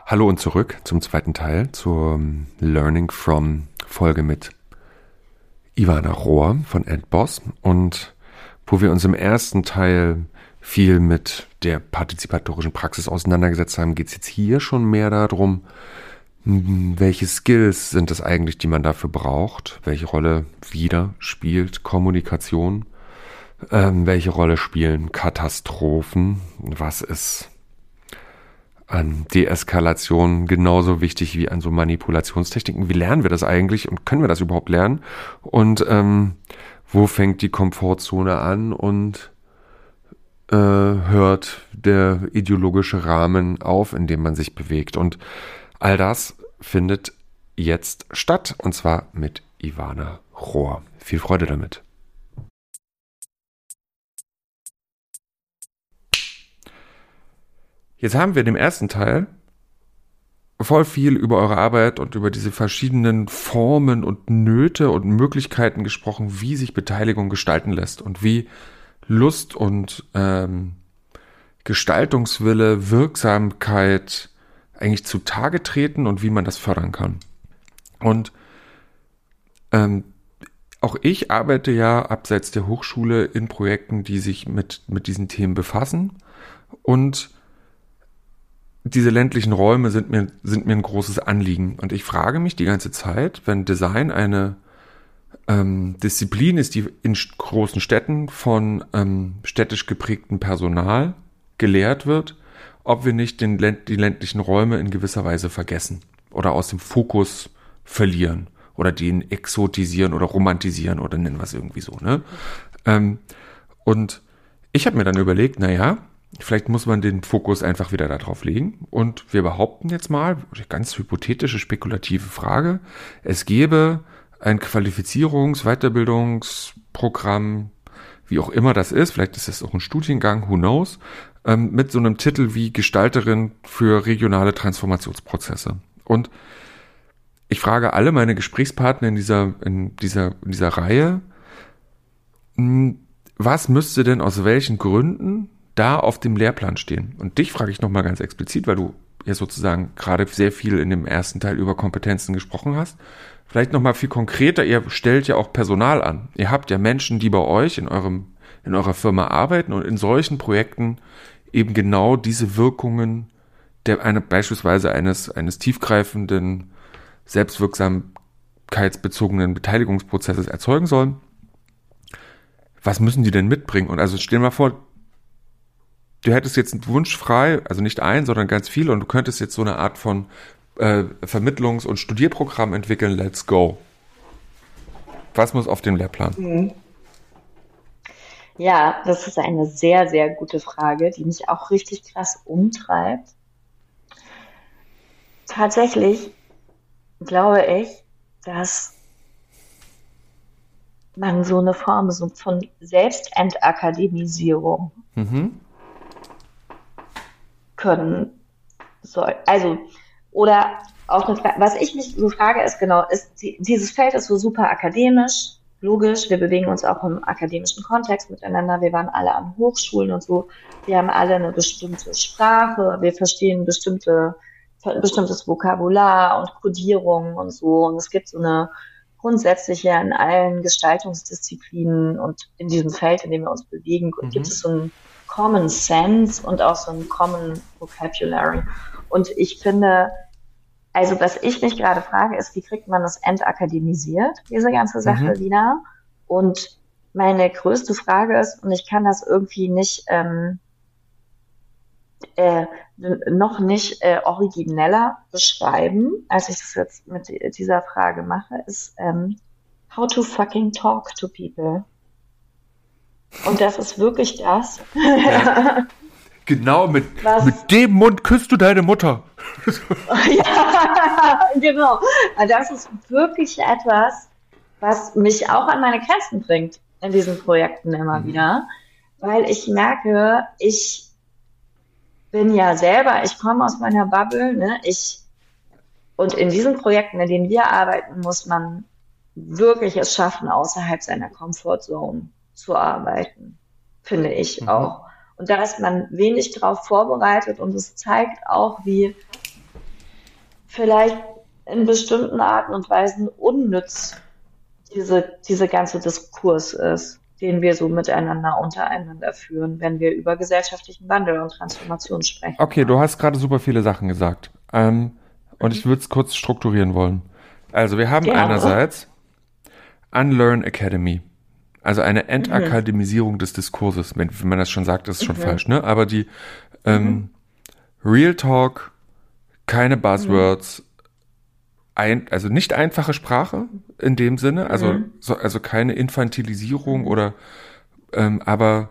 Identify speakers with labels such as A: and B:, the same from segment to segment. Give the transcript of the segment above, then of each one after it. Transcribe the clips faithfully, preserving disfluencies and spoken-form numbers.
A: Hallo und zurück zum zweiten Teil, zur Learning from Folge mit Ivana Rohr von Endboss, und wo wir uns im ersten Teil viel mit der partizipatorischen Praxis auseinandergesetzt haben, geht es jetzt hier schon mehr darum, welche Skills sind es eigentlich, die man dafür braucht, welche Rolle wieder spielt Kommunikation, ähm, welche Rolle spielen Katastrophen, was ist an Deeskalation genauso wichtig wie an so Manipulationstechniken. Wie lernen wir das eigentlich und können wir das überhaupt lernen? Und ähm, wo fängt die Komfortzone an und äh, hört der ideologische Rahmen auf, in dem man sich bewegt? Und all das findet jetzt statt, und zwar mit Ivana Rohr. Viel Freude damit. Jetzt haben wir in dem ersten Teil voll viel über eure Arbeit und über diese verschiedenen Formen und Nöte und Möglichkeiten gesprochen, wie sich Beteiligung gestalten lässt und wie Lust und ähm, Gestaltungswille, Wirksamkeit eigentlich zutage treten und wie man das fördern kann. Und ähm, auch ich arbeite ja abseits der Hochschule in Projekten, die sich mit, mit diesen Themen befassen, und diese ländlichen Räume sind mir, sind mir ein großes Anliegen. Und ich frage mich die ganze Zeit, wenn Design eine ähm, Disziplin ist, die in großen Städten von ähm, städtisch geprägtem Personal gelehrt wird, ob wir nicht den, die ländlichen Räume in gewisser Weise vergessen oder aus dem Fokus verlieren oder den exotisieren oder romantisieren oder nennen wir es irgendwie so. Ne? Ähm, und ich habe mir dann überlegt, naja, vielleicht muss man den Fokus einfach wieder darauf legen, und wir behaupten jetzt mal, ganz hypothetische, spekulative Frage, es gäbe ein Qualifizierungs-, Weiterbildungsprogramm, wie auch immer das ist, vielleicht ist es auch ein Studiengang, who knows, ähm, mit so einem Titel wie Gestalterin für regionale Transformationsprozesse. Und ich frage alle meine Gesprächspartner in dieser, in dieser, in dieser Reihe, was müsste denn aus welchen Gründen da auf dem Lehrplan stehen? Und dich frage ich nochmal ganz explizit, weil du ja sozusagen gerade sehr viel in dem ersten Teil über Kompetenzen gesprochen hast. Vielleicht nochmal viel konkreter, ihr stellt ja auch Personal an. Ihr habt ja Menschen, die bei euch in eurem, in eurer Firma arbeiten und in solchen Projekten eben genau diese Wirkungen der eine, beispielsweise eines, eines tiefgreifenden, selbstwirksamkeitsbezogenen Beteiligungsprozesses erzeugen sollen. Was müssen die denn mitbringen? Und also stell dir mal vor, du hättest jetzt einen Wunsch frei, also nicht ein, sondern ganz viel, und du könntest jetzt so eine Art von äh, Vermittlungs- und Studierprogramm entwickeln. Let's go. Was muss auf dem Lehrplan?
B: Mhm. Ja, das ist eine sehr, sehr gute Frage, die mich auch richtig krass umtreibt. Tatsächlich glaube ich, dass man so eine Form so von Selbstentakademisierung
A: Mhm.
B: können soll. Also, oder auch eine Frage, was ich mich so frage, ist genau, ist, dieses Feld ist so super akademisch, logisch, wir bewegen uns auch im akademischen Kontext miteinander, wir waren alle an Hochschulen und so, wir haben alle eine bestimmte Sprache, wir verstehen bestimmte, bestimmtes Vokabular und Kodierungen und so, und es gibt so eine grundsätzliche in allen Gestaltungsdisziplinen und in diesem Feld, in dem wir uns bewegen,
A: Mhm.
B: gibt es so ein Common Sense und auch so ein Common Vocabulary. Und ich finde, also was ich mich gerade frage, ist, wie kriegt man das entakademisiert, diese ganze Sache
A: Mhm.
B: wieder? Und meine größte Frage ist, und ich kann das irgendwie nicht, ähm, äh, noch nicht äh, origineller beschreiben, als ich das jetzt mit dieser Frage mache, ist ähm, how to fucking talk to people. Und das ist wirklich das.
A: Ja. Genau, mit,
B: Was?
A: mit dem Mund küsst du deine Mutter.
B: Ja, genau. Das ist wirklich etwas, was mich auch an meine Grenzen bringt in diesen Projekten immer
A: Mhm.
B: wieder, weil ich merke, ich bin ja selber, ich komme aus meiner Bubble, ne? Ich, und in diesen Projekten, in denen wir arbeiten, muss man wirklich es schaffen, außerhalb seiner Comfortzone zu arbeiten, finde ich
A: Mhm.
B: auch. Und da ist man wenig drauf vorbereitet, und es zeigt auch, wie vielleicht in bestimmten Arten und Weisen unnütz diese, diese ganze Diskurs ist, den wir so miteinander, untereinander führen, wenn wir über gesellschaftlichen Wandel und Transformation sprechen.
A: Okay, du hast gerade super viele Sachen gesagt. Ähm, und
B: Mhm.
A: ich würde es kurz strukturieren wollen. Also wir haben
B: Gerne.
A: einerseits Unlearn Academy, also eine
B: Mhm.
A: Entakademisierung des Diskurses. Wenn, wenn man das schon sagt, ist es schon
B: Mhm.
A: falsch, ne? Aber die ähm, Real Talk, keine Buzzwords, ein, also nicht einfache Sprache in dem Sinne, also,
B: Mhm.
A: so, also keine Infantilisierung oder ähm, aber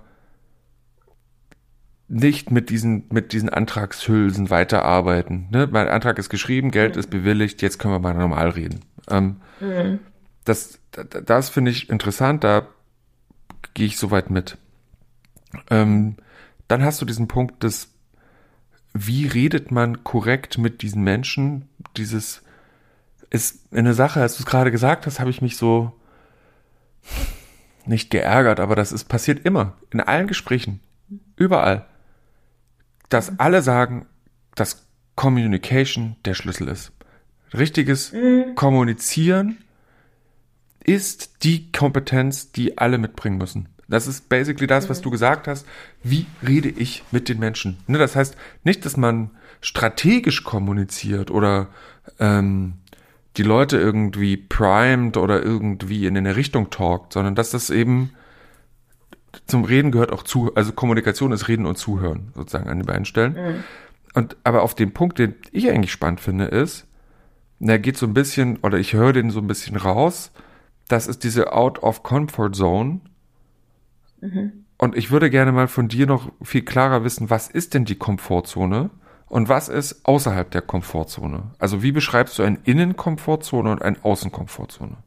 A: nicht mit diesen, mit diesen Antragshülsen weiterarbeiten. Ne? Mein Antrag ist geschrieben, Geld ist bewilligt, jetzt können wir mal normal reden. Ähm,
B: Mhm.
A: das das finde ich interessant, da gehe ich soweit mit. Ähm, dann hast du diesen Punkt des, wie redet man korrekt mit diesen Menschen? Dieses ist eine Sache, als du es gerade gesagt hast, habe ich mich so nicht geärgert, aber das ist passiert immer, in allen Gesprächen, überall, dass alle sagen, dass Communication der Schlüssel ist. Richtiges
B: Mhm.
A: Kommunizieren ist die Kompetenz, die alle mitbringen müssen. Das ist basically das, was du gesagt hast. Wie rede ich mit den Menschen? Ne, das heißt nicht, dass man strategisch kommuniziert oder ähm, die Leute irgendwie primed oder irgendwie in eine Richtung talkt, sondern dass das eben zum Reden gehört auch zu, also Kommunikation ist Reden und Zuhören sozusagen an den beiden Stellen.
B: Mhm.
A: Und aber auf den Punkt, den ich eigentlich spannend finde, ist, der geht so ein bisschen, oder ich höre den so ein bisschen raus, das ist diese Out of Comfort Zone.
B: Mhm.
A: Und ich würde gerne mal von dir noch viel klarer wissen, was ist denn die Komfortzone und was ist außerhalb der Komfortzone? Also wie beschreibst du eine Innenkomfortzone und eine Außenkomfortzone?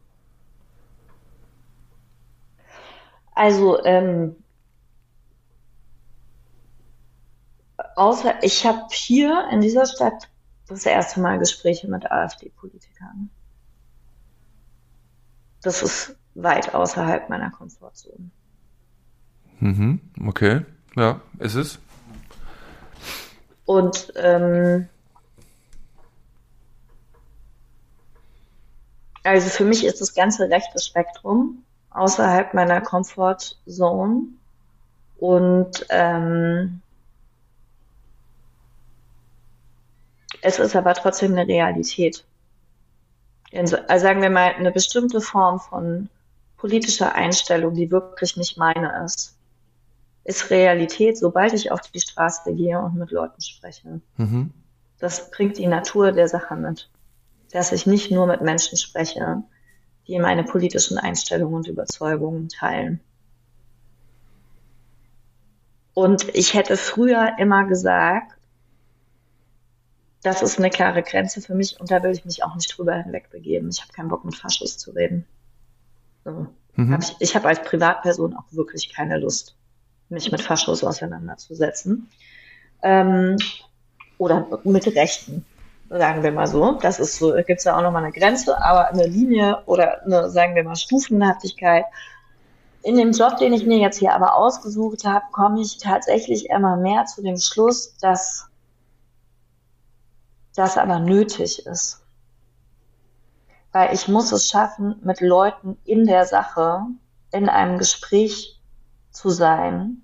B: Also, ähm, außer ich habe hier in dieser Stadt das erste Mal Gespräche mit AfD-Politikern. Das ist weit außerhalb meiner Komfortzone.
A: Mhm, okay, ja, ist es.
B: Und ähm, also für mich ist das ganze rechte Spektrum außerhalb meiner Comfortzone. Und ähm, es ist aber trotzdem eine Realität. In, so- also sagen wir mal, eine bestimmte Form von politischer Einstellung, die wirklich nicht meine ist, ist Realität, sobald ich auf die Straße gehe und mit Leuten spreche.
A: Mhm.
B: Das bringt die Natur der Sache mit, dass ich nicht nur mit Menschen spreche, die meine politischen Einstellungen und Überzeugungen teilen. Und ich hätte früher immer gesagt, das ist eine klare Grenze für mich und da will ich mich auch nicht drüber hinwegbegeben. Ich habe keinen Bock, mit Faschos zu reden. So.
A: Mhm.
B: Hab ich ich habe als Privatperson auch wirklich keine Lust, mich mit Faschos auseinanderzusetzen. Ähm, oder mit Rechten, sagen wir mal so. Das ist so, gibt es ja auch nochmal eine Grenze, aber eine Linie oder eine, sagen wir mal, Stufenhaftigkeit. In dem Job, den ich mir jetzt hier aber ausgesucht habe, komme ich tatsächlich immer mehr zu dem Schluss, dass das aber nötig ist. Weil ich muss es schaffen, mit Leuten in der Sache in einem Gespräch zu sein,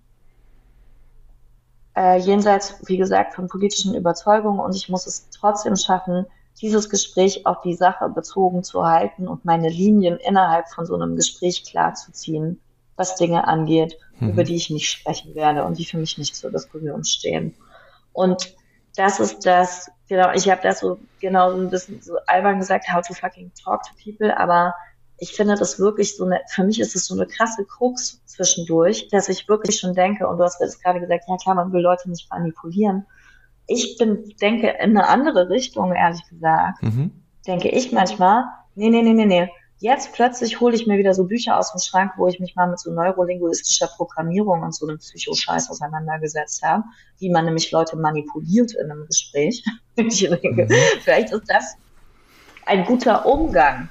B: äh, jenseits, wie gesagt, von politischen Überzeugungen und ich muss es trotzdem schaffen, dieses Gespräch auf die Sache bezogen zu halten und meine Linien innerhalb von so einem Gespräch klarzuziehen, was Dinge angeht,
A: Mhm.
B: über die ich nicht sprechen werde und die für mich nicht zur Diskussion stehen. Und das ist das, genau, ich habe das so genau so ein bisschen so albern gesagt, how to fucking talk to people, aber ich finde das wirklich so eine, für mich ist es so eine krasse Krux zwischendurch, dass ich wirklich schon denke, und du hast jetzt gerade gesagt, ja klar, man will Leute nicht manipulieren. Ich bin, denke in eine andere Richtung, ehrlich gesagt.
A: Mhm.
B: Denke ich manchmal, nee, nee, nee, nee, nee. Jetzt plötzlich hole ich mir wieder so Bücher aus dem Schrank, wo ich mich mal mit so neurolinguistischer Programmierung und so einem Psychoscheiß auseinandergesetzt habe, wie man nämlich Leute manipuliert in einem Gespräch. Ich denke,
A: Mhm.
B: vielleicht ist das ein guter Umgang,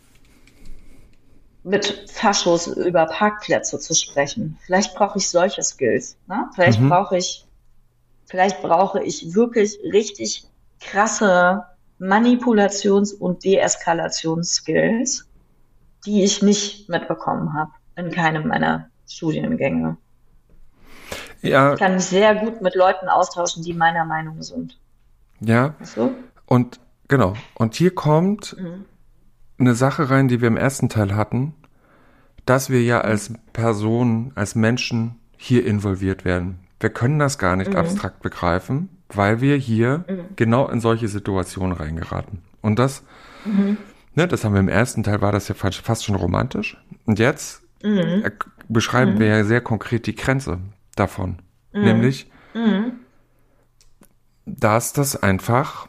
B: mit Faschos über Parkplätze zu sprechen. Vielleicht brauche ich solche Skills. Ne? Vielleicht
A: Mhm.
B: brauche ich, vielleicht brauche ich wirklich richtig krasse Manipulations- und Deeskalationsskills, die ich nicht mitbekommen habe in keinem meiner Studiengänge.
A: Ja.
B: Ich kann mich sehr gut mit Leuten austauschen, die meiner Meinung sind.
A: Ja.
B: Weißt du?
A: Und genau. Und hier kommt mhm. eine Sache rein, die wir im ersten Teil hatten, dass wir ja als Personen, als Menschen hier involviert werden. Wir können das gar nicht mhm. abstrakt begreifen, weil wir hier mhm. genau in solche Situationen reingeraten. Und das, mhm. ne, das haben wir im ersten Teil, war das ja fast schon romantisch. Und jetzt mhm. beschreiben mhm. wir ja sehr konkret die Grenze davon. Mhm. Nämlich, mhm. dass das einfach,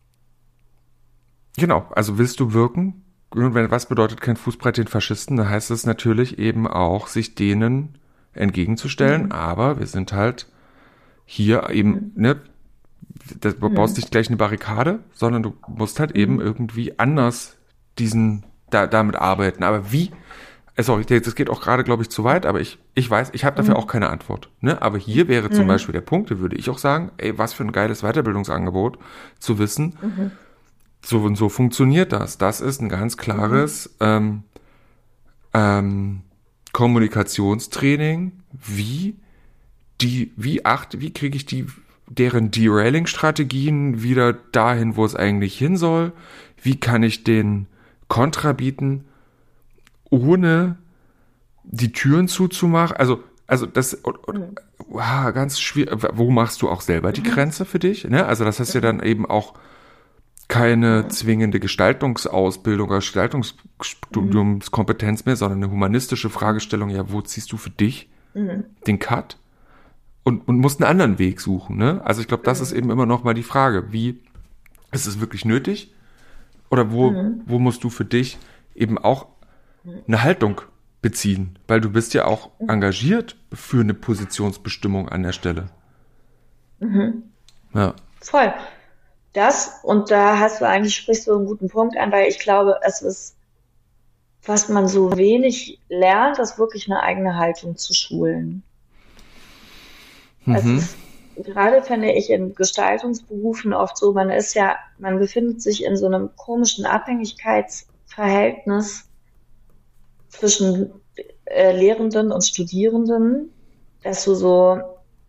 A: genau, also willst du wirken? Was bedeutet kein Fußbreit den Faschisten? Da heißt es natürlich eben auch, sich denen entgegenzustellen, mhm. aber wir sind halt hier eben, ne, du baust mhm. nicht gleich eine Barrikade, sondern du musst halt mhm. eben irgendwie anders diesen, da, damit arbeiten. Aber wie? Sorry, das geht auch gerade, glaube ich, zu weit, aber ich, ich weiß, ich habe dafür mhm. auch keine Antwort. Ne? Aber hier wäre zum mhm. Beispiel der Punkt, da würde ich auch sagen, ey, was für ein geiles Weiterbildungsangebot, zu wissen, mhm. so und so funktioniert das. Das ist ein ganz klares mhm. ähm, ähm, Kommunikationstraining, wie die, wie acht, wie kriege ich die, deren Derailing-Strategien wieder dahin, wo es eigentlich hin soll? Wie kann ich den Kontra bieten, ohne die Türen zuzumachen? Also, also das, mhm. wow, ganz schwierig. Wo machst du auch selber die Grenze für dich? Ne? Also das heißt ja dann eben auch keine zwingende Gestaltungsausbildung oder Gestaltungsstudiumskompetenz mehr, sondern eine humanistische Fragestellung, ja, wo ziehst du für dich mhm. den Cut? Und, und musst einen anderen Weg suchen. Ne? Also ich glaube, das mhm. ist eben immer noch mal die Frage, wie, ist es wirklich nötig? Oder wo, mhm. wo musst du für dich eben auch eine Haltung beziehen? Weil du bist ja auch mhm. engagiert für eine Positionsbestimmung an der Stelle.
B: Mhm.
A: Ja.
B: Voll. Das, und da hast du eigentlich, sprichst du einen guten Punkt an, weil ich glaube, es ist, was man so wenig lernt, ist wirklich eine eigene Haltung zu schulen. Mhm. Es ist, gerade finde ich in Gestaltungsberufen oft so, man ist ja, man befindet sich in so einem komischen Abhängigkeitsverhältnis zwischen äh, Lehrenden und Studierenden, dass du so,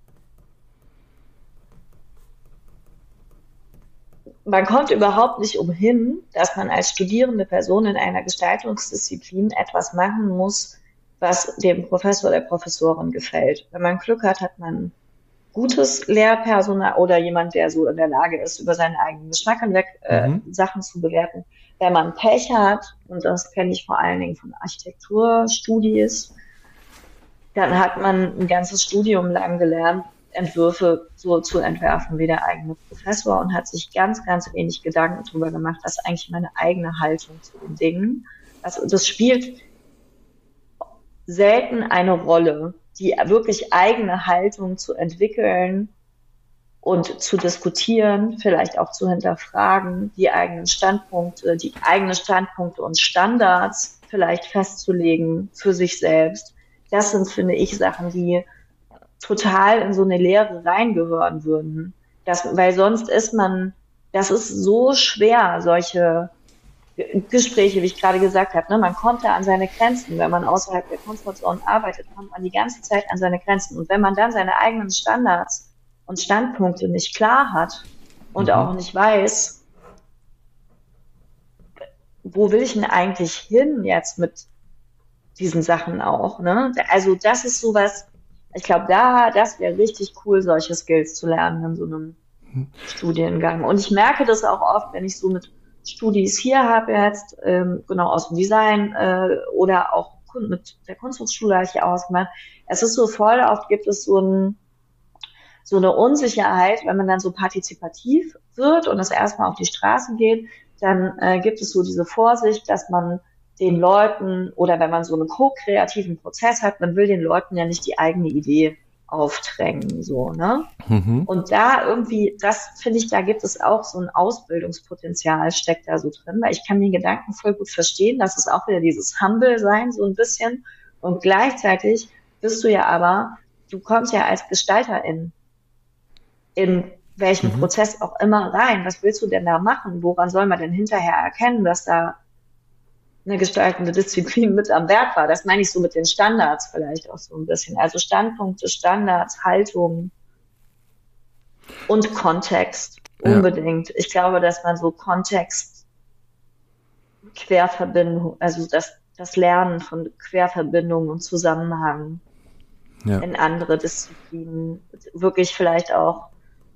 B: man kommt überhaupt nicht umhin, dass man als studierende Person in einer Gestaltungsdisziplin etwas machen muss, was dem Professor oder der Professorin gefällt. Wenn man Glück hat, hat man gutes Lehrpersonal oder jemand, der so in der Lage ist, über seinen eigenen Geschmack hinweg äh, mhm. Sachen zu bewerten. Wenn man Pech hat, und das kenne ich vor allen Dingen von Architekturstudies, dann hat man ein ganzes Studium lang gelernt, Entwürfe so zu entwerfen wie der eigene Professor und hat sich ganz, ganz wenig Gedanken darüber gemacht, was ist eigentlich meine eigene Haltung zu den Dingen. Also das spielt selten eine Rolle, die wirklich eigene Haltung zu entwickeln und zu diskutieren, vielleicht auch zu hinterfragen, die eigenen Standpunkte, die eigenen Standpunkte und Standards vielleicht festzulegen für sich selbst. Das sind, finde ich, Sachen, die total in so eine Lehre reingehören würden. Das, weil sonst ist man, das ist so schwer, solche Gespräche, wie ich gerade gesagt habe, ne? Man kommt da an seine Grenzen. Wenn man außerhalb der Komfortzone arbeitet, kommt man die ganze Zeit an seine Grenzen. Und wenn man dann seine eigenen Standards und Standpunkte nicht klar hat und mhm. auch nicht weiß, wo will ich denn eigentlich hin jetzt mit diesen Sachen auch, ne? Also das ist sowas, ich glaube, da, das wäre richtig cool, solche Skills zu lernen in so einem mhm. Studiengang. Und ich merke das auch oft, wenn ich so mit Studis hier habe jetzt, ähm, genau aus dem Design äh, oder auch mit der Kunsthochschule habe ich hier ausgemacht. Es ist so voll, oft gibt es so, ein, so eine Unsicherheit, wenn man dann so partizipativ wird und das erstmal auf die Straße geht, dann äh, gibt es so diese Vorsicht, dass man den Leuten oder wenn man so einen ko-kreativen Prozess hat, man will den Leuten ja nicht die eigene Idee aufdrängen, so, ne? Mhm. Und da irgendwie, das finde ich, da gibt es auch so ein Ausbildungspotenzial, steckt da so drin, weil ich kann den Gedanken voll gut verstehen, das ist auch wieder dieses Humble-Sein, so ein bisschen. Und gleichzeitig bist du ja aber, du kommst ja als Gestalterin in welchen
A: Mhm.
B: Prozess auch immer rein. Was willst du denn da machen? Woran soll man denn hinterher erkennen, dass da eine gestaltende Disziplin mit am Werk war? Das meine ich so mit den Standards vielleicht auch so ein bisschen. Also Standpunkte, Standards, Haltung und Kontext
A: Ja,
B: unbedingt. Ich glaube, dass man so Kontext, Querverbindung, also das, das Lernen von Querverbindungen und Zusammenhang
A: ja.
B: in andere Disziplinen, wirklich vielleicht auch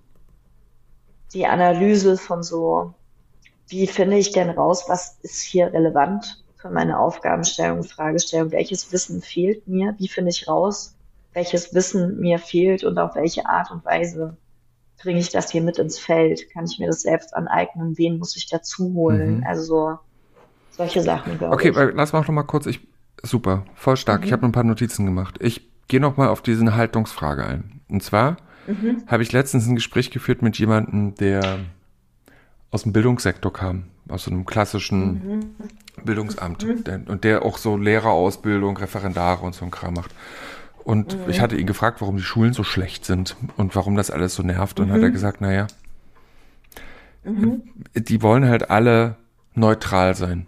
B: die Analyse von so, wie finde ich denn raus, was ist hier relevant für meine Aufgabenstellung, Fragestellung, welches Wissen fehlt mir, wie finde ich raus, welches Wissen mir fehlt und auf welche Art und Weise bringe ich das hier mit ins Feld, kann ich mir das selbst aneignen, wen muss ich dazu holen,
A: Mhm.
B: also so solche Sachen, glaube
A: Okay,
B: ich.
A: weil- lass mal noch mal kurz. Ich, super, voll stark. Ich habe
B: Mhm.
A: mir ein paar Notizen gemacht. Ich gehe noch mal auf diese Haltungsfrage ein. Und zwar
B: Mhm.
A: habe ich letztens ein Gespräch geführt mit jemandem, der aus dem Bildungssektor kam, aus so einem klassischen
B: Mhm.
A: Bildungsamt
B: Mhm.
A: der, und der auch so Lehrerausbildung, Referendare und so ein Kram macht. Und ich
B: Mhm.
A: hatte ihn gefragt, warum die Schulen so schlecht sind und warum das alles so nervt. Und hat er
B: Mhm.
A: gesagt, naja,
B: Mhm.
A: die wollen halt alle neutral sein.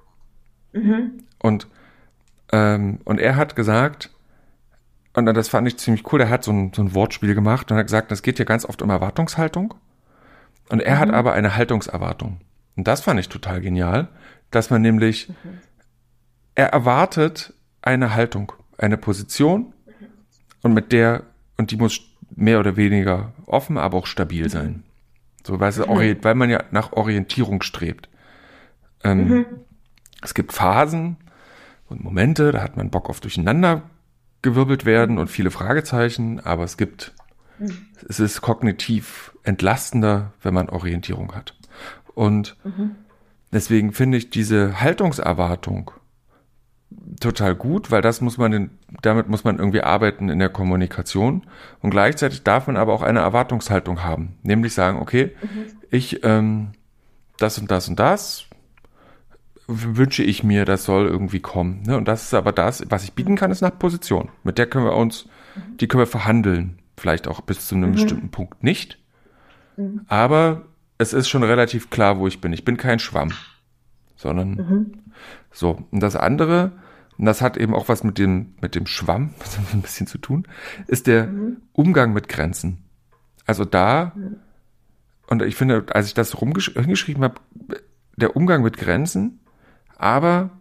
B: Mhm.
A: Und, ähm, und er hat gesagt, und das fand ich ziemlich cool, er hat so ein, so ein Wortspiel gemacht und hat gesagt, es geht ja ganz oft um Erwartungshaltung. Und er hat
B: Mhm.
A: aber eine Haltungserwartung. Und das fand ich total genial, dass man nämlich,
B: Mhm.
A: er erwartet eine Haltung, eine Position und mit der, und die muss mehr oder weniger offen, aber auch stabil sein. So, weil, es orient, weil man ja nach Orientierung strebt. Ähm,
B: Mhm.
A: es gibt Phasen und Momente, da hat man Bock auf durcheinander gewirbelt werden und viele Fragezeichen, aber es gibt,
B: Mhm.
A: es ist kognitiv entlastender, wenn man Orientierung hat. Und
B: Mhm.
A: deswegen finde ich diese Haltungserwartung total gut, weil das muss man, in, damit muss man irgendwie arbeiten in der Kommunikation und gleichzeitig darf man aber auch eine Erwartungshaltung haben, nämlich sagen, okay, ich ähm, das und das und das wünsche ich mir, das soll irgendwie kommen. Ne? Und das ist aber das, was ich bieten kann, ist nach Position. Mit der können wir uns, die können wir verhandeln, vielleicht auch bis zu einem
B: Mhm.
A: bestimmten Punkt nicht,
B: Mhm.
A: aber es ist schon relativ klar, wo ich bin. Ich bin kein Schwamm, sondern
B: Mhm.
A: so. Und das andere, und das hat eben auch was mit dem, mit dem Schwamm ein bisschen zu tun, ist der
B: Mhm.
A: Umgang mit Grenzen. Also da,
B: Mhm.
A: und ich finde, als ich das rumgesch- hingeschrieben habe, der Umgang mit Grenzen, aber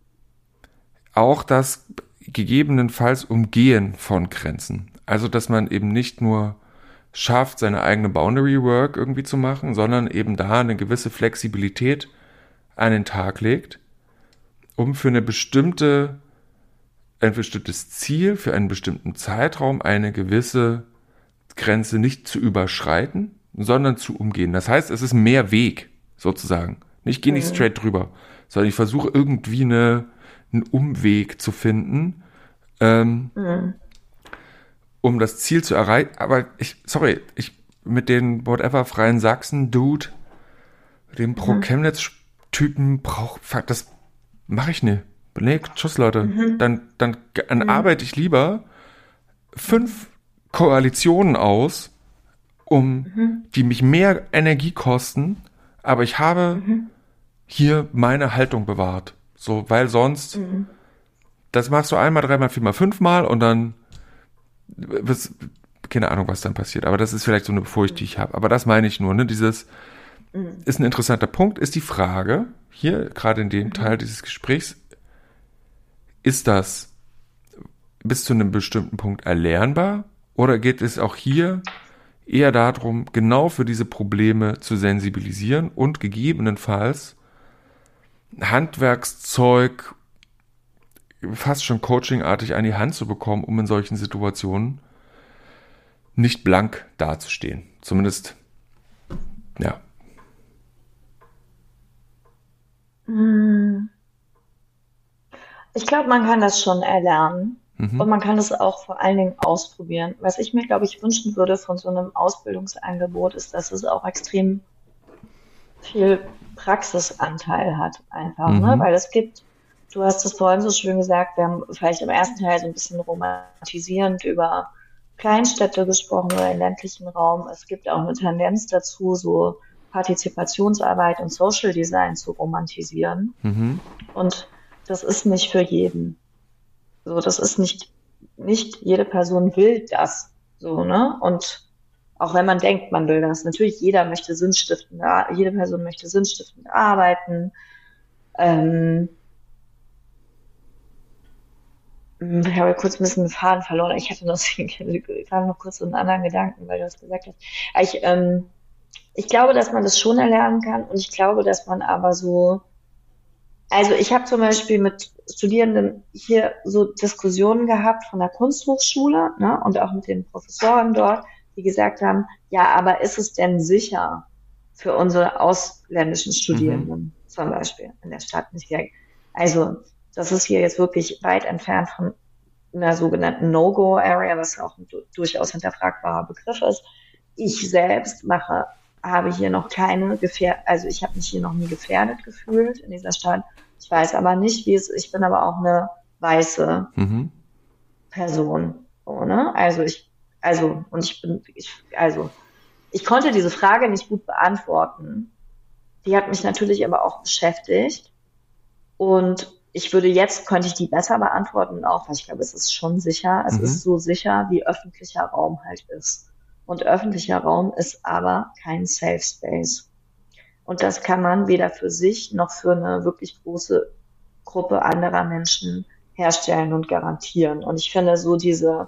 A: auch das gegebenenfalls Umgehen von Grenzen. Also, dass man eben nicht nur schafft, seine eigene Boundary Work irgendwie zu machen, sondern eben da eine gewisse Flexibilität an den Tag legt, um für eine bestimmte, ein bestimmtes Ziel, für einen bestimmten Zeitraum eine gewisse Grenze nicht zu überschreiten, sondern zu umgehen. Das heißt, es ist mehr Weg, sozusagen. Ich gehe nicht
B: Mhm.
A: straight drüber, sondern ich versuche irgendwie eine, einen Umweg zu finden, ähm,
B: Mhm.
A: um das Ziel zu erreichen. Aber ich, sorry, ich mit den whatever freien Sachsen, Dude, dem pro
B: Mhm.
A: Chemnitz-Typen brauch, fuck, das mache ich nicht. Nee, tschüss, Leute.
B: Mhm.
A: Dann, dann, dann
B: Mhm.
A: arbeite ich lieber fünf Koalitionen aus, um
B: Mhm.
A: die mich mehr Energie kosten, aber ich habe
B: Mhm.
A: hier meine Haltung bewahrt. So, weil sonst,
B: Mhm.
A: das machst du einmal, dreimal, viermal, fünfmal und dann wirst, keine Ahnung, was dann passiert. Aber das ist vielleicht so eine Furcht, die ich habe. Aber das meine ich nur, ne? Dieses
B: Mhm.
A: ist ein interessanter Punkt, ist die Frage, hier, gerade in dem Teil dieses Gesprächs, ist das bis zu einem bestimmten Punkt erlernbar oder geht es auch hier eher darum, genau für diese Probleme zu sensibilisieren und gegebenenfalls Handwerkszeug fast schon coachingartig an die Hand zu bekommen, um in solchen Situationen nicht blank dazustehen. Zumindest, ja.
B: Mhm. Ich glaube, man kann das schon erlernen und
A: Mhm.
B: man kann das auch vor allen Dingen ausprobieren. Was ich mir, glaube ich, wünschen würde von so einem Ausbildungsangebot, ist, dass es auch extrem viel Praxisanteil hat, einfach, ne?
A: Mhm.
B: Weil es gibt, du hast es vorhin so schön gesagt, wir haben vielleicht im ersten Teil so ein bisschen romantisierend über Kleinstädte gesprochen oder im ländlichen Raum. Es gibt auch eine Tendenz dazu, so Partizipationsarbeit und Social Design zu romantisieren.
A: Mhm.
B: Und das ist nicht für jeden. So, das ist nicht, nicht jede Person will das. So, ne? Und auch wenn man denkt, man will das. Natürlich, jeder möchte sinnstiftend, jede Person möchte sinnstiftend arbeiten. Ähm, ich habe kurz ein bisschen den Faden verloren. Ich hatte noch, gerade noch kurz so einen anderen Gedanken, weil du das gesagt hast. Ich, ähm, ich glaube, dass man das schon erlernen kann und ich glaube, dass man aber so, also ich habe zum Beispiel mit Studierenden hier so Diskussionen gehabt von der Kunsthochschule, ne, und auch mit den Professoren dort, die gesagt haben, ja, aber ist es denn sicher für unsere ausländischen Studierenden mhm. zum Beispiel in der Stadt? Also das ist hier jetzt wirklich weit entfernt von einer sogenannten No-Go-Area, was auch ein durchaus hinterfragbarer Begriff ist. Ich selbst mache, habe hier noch keine Gefähr, also ich habe mich hier noch nie gefährdet gefühlt in dieser Stadt. Ich weiß aber nicht, wie es, ich bin aber auch eine weiße mhm. Person, so, ne? Also ich Also, und ich bin, ich, also, ich konnte diese Frage nicht gut beantworten. Die hat mich natürlich aber auch beschäftigt. Und ich würde jetzt, könnte ich die besser beantworten auch, weil ich glaube, es ist schon sicher. Es mhm. ist so sicher, wie öffentlicher Raum halt ist. Und öffentlicher Raum ist aber kein Safe Space. Und das kann man weder für sich noch für eine wirklich große Gruppe anderer Menschen herstellen und garantieren. Und ich finde so diese,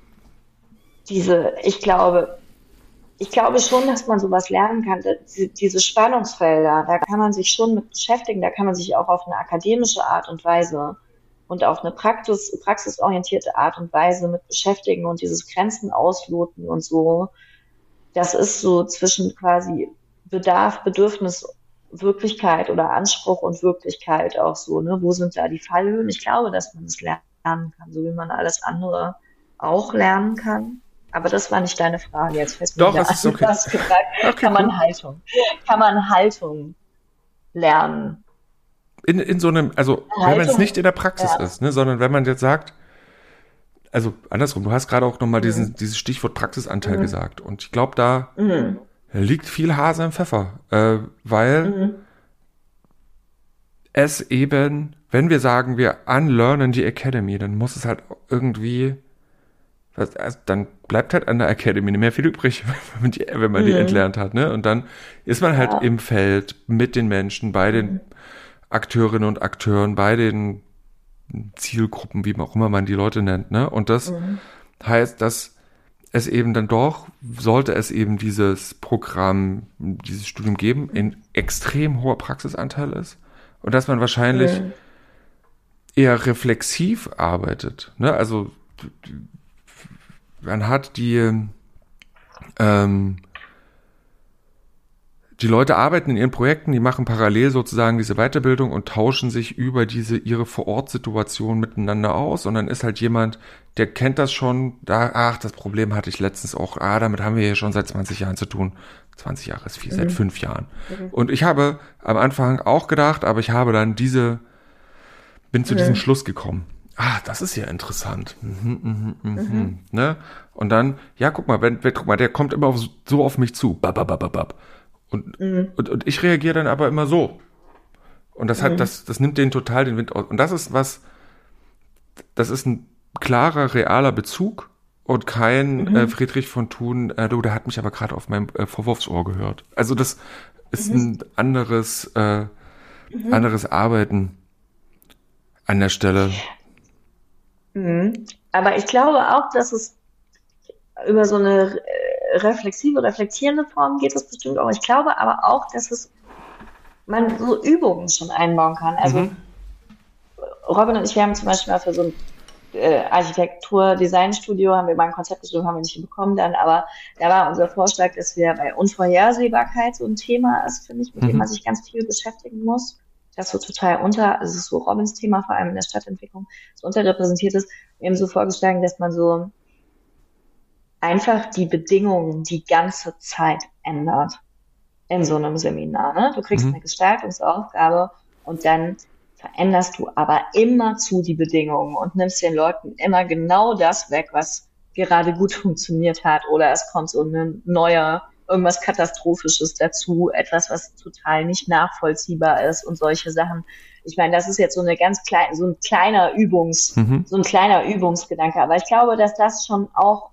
B: Diese, ich glaube, ich glaube schon, dass man sowas lernen kann. Diese, diese Spannungsfelder, da kann man sich schon mit beschäftigen, da kann man sich auch auf eine akademische Art und Weise und auf eine Praxis, praxisorientierte Art und Weise mit beschäftigen und dieses Grenzen ausloten und so. Das ist so zwischen quasi Bedarf, Bedürfnis, Wirklichkeit oder Anspruch und Wirklichkeit auch so, ne? Wo sind da die Fallhöhen? Ich glaube, dass man es lernen kann, so wie man alles andere auch lernen kann. Aber das war nicht deine Frage. Jetzt fällt mir
A: Doch,
B: wieder
A: es ist okay.
B: Du hast gefragt,
A: okay,
B: kann man
A: cool.
B: Haltung, kann man Haltung lernen?
A: In, in so einem, also
B: Haltung,
A: wenn man es nicht in der Praxis
B: ja.
A: ist, ne, sondern wenn man jetzt sagt, also andersrum, du hast gerade auch nochmal mhm. diesen, dieses Stichwort Praxisanteil mhm. gesagt. Und ich glaube, da mhm. liegt viel Hase im Pfeffer. Äh, weil mhm. es eben, wenn wir sagen, wir unlearnen die Academy, dann muss es halt irgendwie, also dann bleibt halt an der Academy nicht mehr viel übrig, wenn man die, wenn man mhm. die entlernt hat. Ne? Und dann ist man halt ja. im Feld mit den Menschen, bei den mhm. Akteurinnen und Akteuren, bei den Zielgruppen, wie auch immer man die Leute nennt. Ne? Und das mhm. heißt, dass es eben dann doch, sollte es eben dieses Programm, dieses Studium geben, in extrem hoher Praxisanteil ist und dass man wahrscheinlich mhm. eher reflexiv arbeitet. Ne? Also man hat die ähm, die Leute arbeiten in ihren Projekten, die machen parallel sozusagen diese Weiterbildung und tauschen sich über diese ihre Vor-Ort-Situation miteinander aus. Und dann ist halt jemand, der kennt das schon, da, ach, das Problem hatte ich letztens auch, ah, damit haben wir hier schon seit zwanzig Jahren zu tun. zwanzig Jahre ist viel, mhm. seit fünf Jahren. Mhm. Und ich habe am Anfang auch gedacht, aber ich habe dann diese, bin zu mhm. diesem Schluss gekommen. Ah, das ist ja interessant. Mhm, mhm, mhm, mhm. Ne? Und dann, ja, guck mal, wenn, wenn, guck mal, der kommt immer auf, so auf mich zu. Bababababab. Und, mhm. und, und ich reagiere dann aber immer so. Und das hat, mhm. das, das nimmt denen total den Wind aus. Und das ist was, das ist ein klarer, realer Bezug und kein mhm. äh, Friedrich von Thun, äh, du, der hat mich aber gerade auf meinem äh, Vorwurfsohr gehört. Also das ist mhm. ein anderes, äh, mhm. anderes Arbeiten an der Stelle.
B: Mhm. Aber ich glaube auch, dass es über so eine reflexive, reflektierende Form geht es bestimmt auch. Ich glaube aber auch, dass es man so Übungen schon einbauen kann. Also mhm. Robin und ich, wir haben zum Beispiel mal für so ein äh, Architektur-Design-Studio, haben wir mal ein Konzept geschrieben, haben wir nicht bekommen dann, aber da war unser Vorschlag, dass wir bei Unvorhersehbarkeit so ein Thema ist, finde ich, mit mhm. dem man sich ganz viel beschäftigen muss. Das so total unter, also es ist so Robins Thema, vor allem in der Stadtentwicklung, so unterrepräsentiert ist. Wir haben so vorgeschlagen, dass man so einfach die Bedingungen die ganze Zeit ändert in so einem Seminar. Ne? Du kriegst mhm. eine Gestaltungsaufgabe und dann veränderst du aber immer zu die Bedingungen und nimmst den Leuten immer genau das weg, was gerade gut funktioniert hat oder es kommt so ein neuer, irgendwas Katastrophisches dazu, etwas, was total nicht nachvollziehbar ist und solche Sachen. Ich meine, das ist jetzt so eine ganz kleine, so ein kleiner Übungs, mhm. so ein kleiner Übungsgedanke, aber ich glaube, dass das schon auch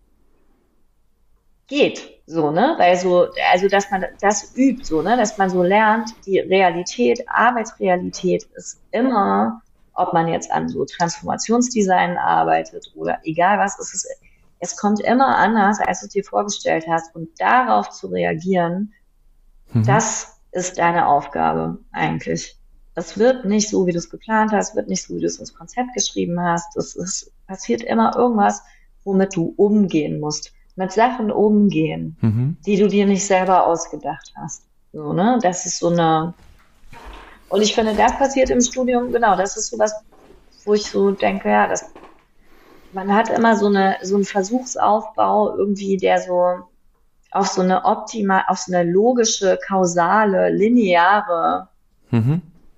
B: geht, so, ne, weil so, also, dass man das übt, so, ne, dass man so lernt, die Realität, Arbeitsrealität ist immer, ob man jetzt an so Transformationsdesign arbeitet oder egal was, es ist, es kommt immer anders, als du es dir vorgestellt hast und darauf zu reagieren, mhm. das ist deine Aufgabe eigentlich. Das wird nicht so, wie du es geplant hast, wird nicht so, wie du es ins Konzept geschrieben hast, es ist, passiert immer irgendwas, womit du umgehen musst. Mit Sachen umgehen, mhm. die du dir nicht selber ausgedacht hast. So, ne? Das ist so eine, und ich finde, das passiert im Studium, genau, das ist so was, wo ich so denke, ja, das, man hat immer so eine, so einen Versuchsaufbau irgendwie, der so auf so eine optimal, auf so eine logische, kausale, lineare mhm.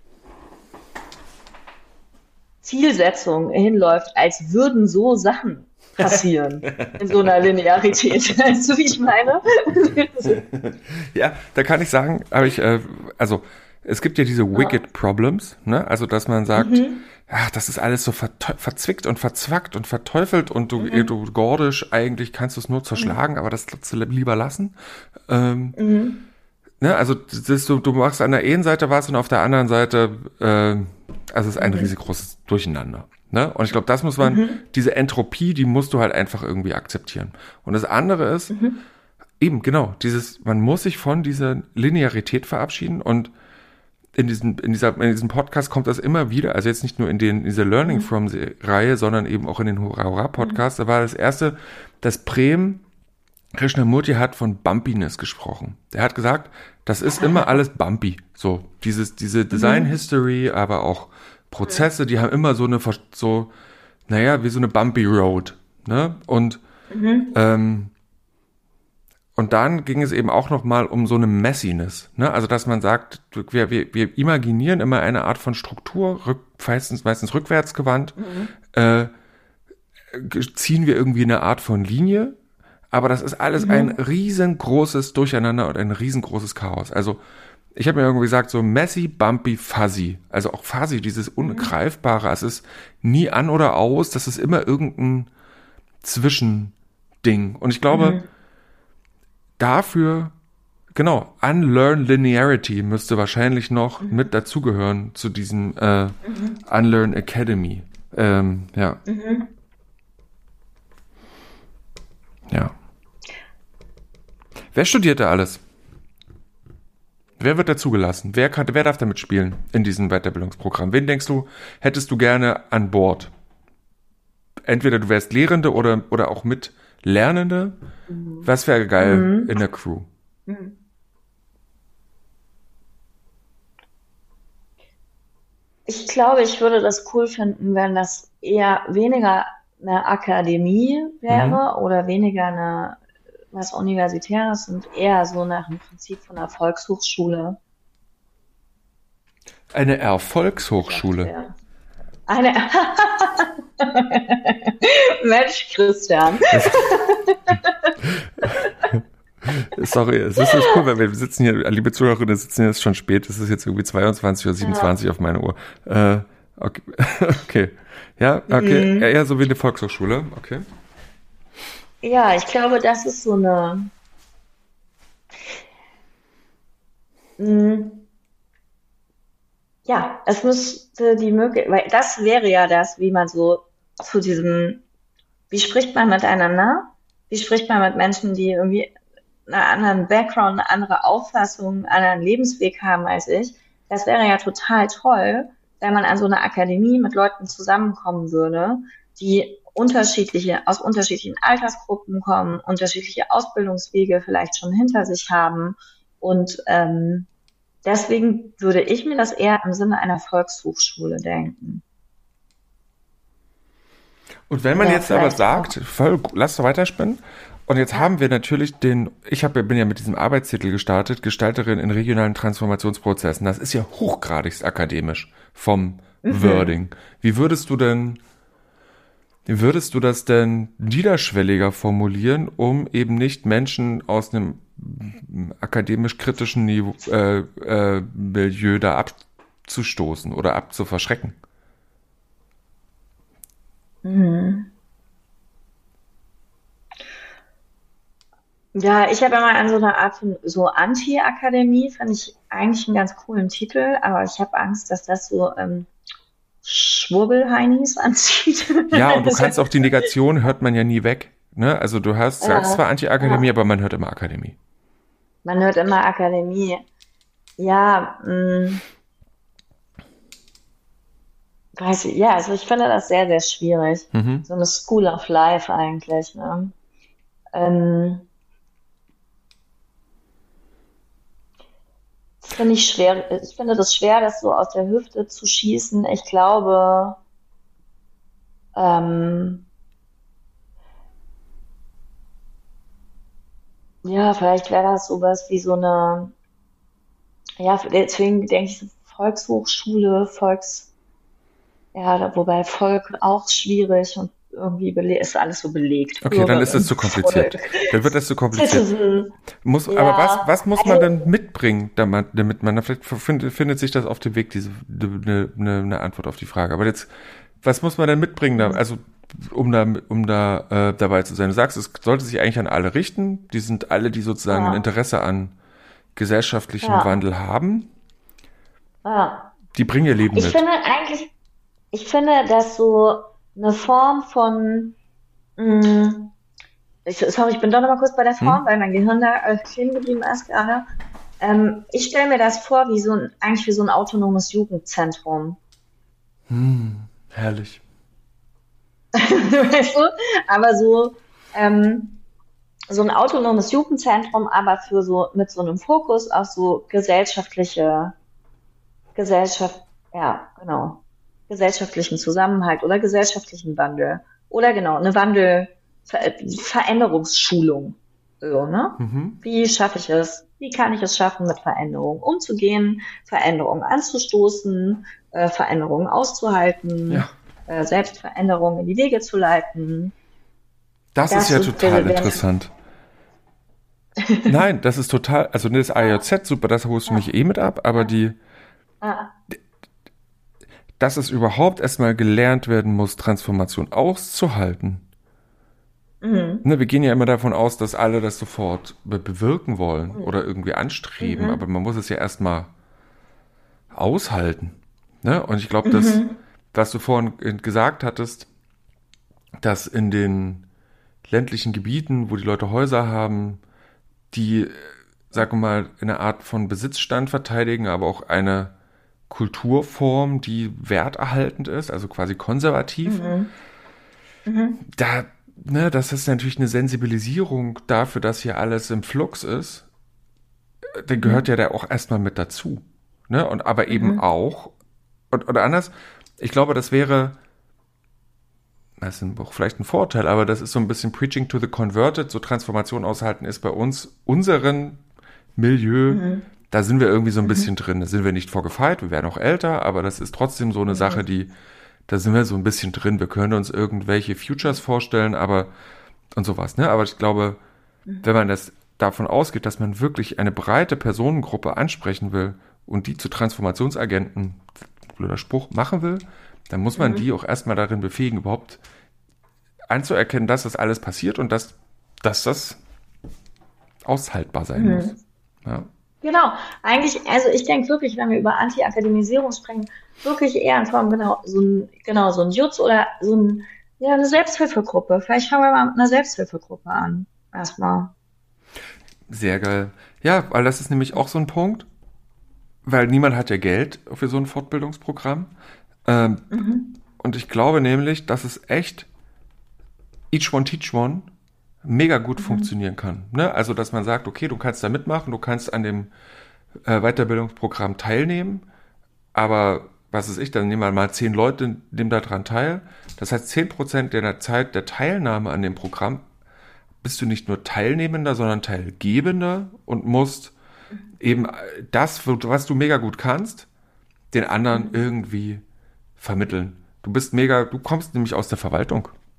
B: Zielsetzung hinläuft, als würden so Sachen passieren in so einer Linearität. Weißt du, wie ich meine?
A: Ja, da kann ich sagen, habe ich, äh, also es gibt ja diese Wicked ja. Problems, ne? Also dass man sagt, mhm. ach, das ist alles so ver- verzwickt und verzwackt und verteufelt und du, mhm. du gordisch, eigentlich kannst du es nur zerschlagen, mhm. aber das kannst du lieber lassen. Ähm, mhm. ne? Also das, du, du machst an der einen Seite was und auf der anderen Seite, äh, also es ist ein mhm. riesengroßes Durcheinander. Ne? Und ich glaube, das muss man, mhm. diese Entropie, die musst du halt einfach irgendwie akzeptieren. Und das andere ist, mhm. eben, genau, dieses, man muss sich von dieser Linearität verabschieden und in diesem, in dieser, in diesem Podcast kommt das immer wieder, also jetzt nicht nur in den, in dieser Learning mhm. from Reihe, sondern eben auch in den Hurra Hurra Podcast. Mhm. Da war das erste, dass Prem Krishnamurti hat von Bumpiness gesprochen. Der hat gesagt, das ist immer alles bumpy. So, dieses, diese Design mhm. History, aber auch Prozesse, die haben immer so eine, so, naja, wie so eine bumpy road, ne? Und, mhm. ähm, und dann ging es eben auch nochmal um so eine Messiness, ne? Also, dass man sagt, wir, wir, wir imaginieren immer eine Art von Struktur, rück, meistens, meistens rückwärts gewandt, mhm. äh, ziehen wir irgendwie eine Art von Linie, aber das ist alles mhm. ein riesengroßes Durcheinander und ein riesengroßes Chaos. Also, ich habe mir irgendwie gesagt, so messy, bumpy, fuzzy. Also auch fuzzy, dieses Ungreifbare. Es ist nie an oder aus, das ist immer irgendein Zwischending. Und ich glaube, mhm. dafür, genau, Unlearn Linearity müsste wahrscheinlich noch mhm. mit dazugehören zu diesem äh, mhm. Unlearn Academy. Ähm, ja. Mhm. Ja. Wer studiert da alles? Wer wird da zugelassen? Wer kann, wer darf da mitspielen in diesem Weiterbildungsprogramm? Wen denkst du, hättest du gerne an Bord? Entweder du wärst Lehrende oder, oder auch mit Lernende. Mhm. Was wäre geil mhm. in der Crew? Mhm.
B: Ich glaube, ich würde das cool finden, wenn das eher weniger eine Akademie wäre mhm. oder weniger eine was Universitäres und eher so nach dem Prinzip von einer Volkshochschule.
A: Eine Erfolgshochschule.
B: Ja. Eine Mensch, Christian.
A: Sorry, es ist nicht cool, weil wir sitzen hier, liebe Zuhörerinnen, sitzen jetzt schon spät, es ist jetzt irgendwie zweiundzwanzig Uhr siebenundzwanzig ja. auf meine Uhr. Äh, okay. okay. Ja, okay. Mhm. Eher so wie eine Volkshochschule, okay.
B: Ja, ich glaube, das ist so eine. Mh, ja, es müsste die Möglichkeit, weil das wäre ja das, wie man so zu diesem, wie spricht man miteinander? Wie spricht man mit Menschen, die irgendwie einen anderen Background, eine andere Auffassung, einen anderen Lebensweg haben als ich? Das wäre ja total toll, wenn man an so einer Akademie mit Leuten zusammenkommen würde, die unterschiedliche, aus unterschiedlichen Altersgruppen kommen, unterschiedliche Ausbildungswege vielleicht schon hinter sich haben. Und ähm, deswegen würde ich mir das eher im Sinne einer Volkshochschule denken.
A: Und wenn man ja, jetzt aber sagt, voll, lass doch weiterspinnen. Und jetzt ja. haben wir natürlich den, ich hab, bin ja mit diesem Arbeitstitel gestartet, Gestalterin in regionalen Transformationsprozessen. Das ist ja hochgradigst akademisch vom mhm. Wording. Wie würdest du denn würdest du das denn niederschwelliger formulieren, um eben nicht Menschen aus einem akademisch-kritischen Niveau, äh, äh, Milieu da abzustoßen oder abzuverschrecken?
B: Mhm. Ja, ich habe immer an so eine Art von so Anti-Akademie, fand ich eigentlich einen ganz coolen Titel, aber ich habe Angst, dass das so ähm, Schwurbelheinis anzieht.
A: Ja, und du kannst auch die Negation, hört man ja nie weg. Ne? Also du hast, sagst
B: Ja,
A: zwar Anti-Akademie,
B: ja.
A: aber man hört immer Akademie.
B: Man hört immer Akademie. Ja, mh, weiß ich, ja, also ich finde das sehr, sehr schwierig.
A: Mhm.
B: So eine School of Life eigentlich, ne? Ähm, Das finde ich schwer. Ich finde das schwer, das so aus der Hüfte zu schießen. Ich glaube, ähm, ja, vielleicht wäre das sowas wie so eine, ja, deswegen denke ich so Volkshochschule, Volks, ja, da- wobei Volk auch schwierig und irgendwie bele ist alles so belegt.
A: Okay, dann ist das
B: Bürgerin,
A: zu kompliziert.
B: Volk,
A: Dann wird das zu kompliziert.
B: Citizen.
A: Muss, aber was,
B: Ja,
A: was muss man
B: also,
A: denn mitbringen, damit, damit man, vielleicht findet, findet sich das auf dem Weg, diese, eine, eine, eine Antwort auf die Frage. Aber jetzt, was muss man denn mitbringen, da, also, um da, um da, äh, dabei zu sein? Du sagst, es sollte sich eigentlich an alle richten. Die sind alle, die sozusagen ein
B: ja,
A: Interesse an gesellschaftlichem
B: ja,
A: Wandel haben.
B: ja.
A: Die bringen ihr Leben
B: Ich
A: mit.
B: finde eigentlich, ich finde, dass so eine Form von, mh, ich, sorry, ich bin doch noch mal kurz bei der
A: Hm?
B: Form, weil mein Gehirn da äh, stehen geblieben ist gerade. Ähm, ich stelle mir das vor wie so ein, eigentlich wie so ein autonomes Jugendzentrum.
A: Hm, herrlich.
B: Weißt du? Aber so, ähm, so ein autonomes Jugendzentrum, aber für so, mit so einem Fokus auf so gesellschaftliche, Gesellschaft, ja, genau, gesellschaftlichen Zusammenhalt oder gesellschaftlichen Wandel. Oder genau, eine Wandel, Ver Veränderungsschulung. So, ne?
A: Mhm.
B: Wie schaffe ich es? Wie kann ich es schaffen, mit Veränderungen umzugehen, Veränderungen anzustoßen, äh, Veränderungen
A: Ja,
B: auszuhalten, äh, Selbstveränderungen in die Wege zu leiten?
A: das ist
B: Das
A: ja
B: so wäre,
A: total
B: wäre,
A: interessant. Nein, das ist total, also das A J
B: ja,
A: Z, super, das holst du
B: ja,
A: mich eh mit ab, aber
B: ja,
A: die,
B: ja.
A: dass es überhaupt erstmal gelernt werden muss, Transformation auszuhalten.
B: Mhm.
A: Ne, wir gehen ja immer davon aus, dass alle das sofort be bewirken wollen
B: Mhm.
A: oder irgendwie anstreben, aber
B: Mhm.
A: man muss es ja erstmal aushalten. Ne? Und ich glaube, dass,
B: Mhm.
A: was du vorhin gesagt hattest, dass in den ländlichen Gebieten, wo die Leute Häuser haben, die, sagen wir mal, eine Art von Besitzstand verteidigen, aber auch eine Kulturform, die werterhaltend ist, also quasi konservativ.
B: Mhm. Mhm.
A: Da, ne, das ist natürlich eine Sensibilisierung dafür, dass hier alles im Flux ist. Da gehört ja
B: Mhm.
A: da auch erstmal mit dazu. Ne? Und aber eben
B: Mhm.
A: auch, und, oder anders, ich glaube, das wäre, das ist auch vielleicht ein Vorteil, aber das ist so ein bisschen Preaching to the Converted, so Transformation aushalten ist bei uns, unseren Milieu,
B: Mhm.
A: da sind wir irgendwie so ein bisschen
B: Mhm.
A: drin. Da sind wir nicht vorgefeit, wir werden auch älter, aber das ist trotzdem so eine Sache,
B: Mhm.
A: die, da sind wir so ein bisschen drin. Wir können uns irgendwelche Futures vorstellen, aber, und sowas, ne? Aber ich glaube, wenn
B: Mhm.
A: man das davon ausgeht, dass man wirklich eine breite Personengruppe ansprechen will und die zu Transformationsagenten, blöder Spruch, machen will, dann muss man die
B: Mhm.
A: auch erstmal darin befähigen, überhaupt anzuerkennen, dass das alles passiert und dass, dass das aushaltbar sein muss.
B: Mhm.
A: Ja.
B: Genau, eigentlich, also ich denke wirklich, wenn wir über Anti-Akademisierung sprechen, wirklich eher in Form genau so ein, genau so ein Jutz oder so ein, ja, eine Selbsthilfegruppe. Vielleicht fangen wir mal mit einer Selbsthilfegruppe an. Erstmal.
A: Sehr geil. Ja, weil das ist nämlich auch so ein Punkt, weil niemand hat ja Geld für so ein Fortbildungsprogramm. Ähm,
B: Mhm.
A: und ich glaube nämlich, dass es echt each one teach one mega gut
B: Mhm.
A: funktionieren kann. Ne? Also, dass man sagt, okay, du kannst da mitmachen, du kannst an dem äh, Weiterbildungsprogramm teilnehmen, aber was weiß ich, dann nehmen wir mal zehn Leute, nehmen daran teil. Das heißt, zehn Prozent der Zeit der Teilnahme an dem Programm bist du nicht nur Teilnehmender, sondern Teilgebender und musst eben das, was du mega gut kannst, den anderen
B: Mhm.
A: irgendwie vermitteln. Du bist mega, du kommst nämlich aus der Verwaltung.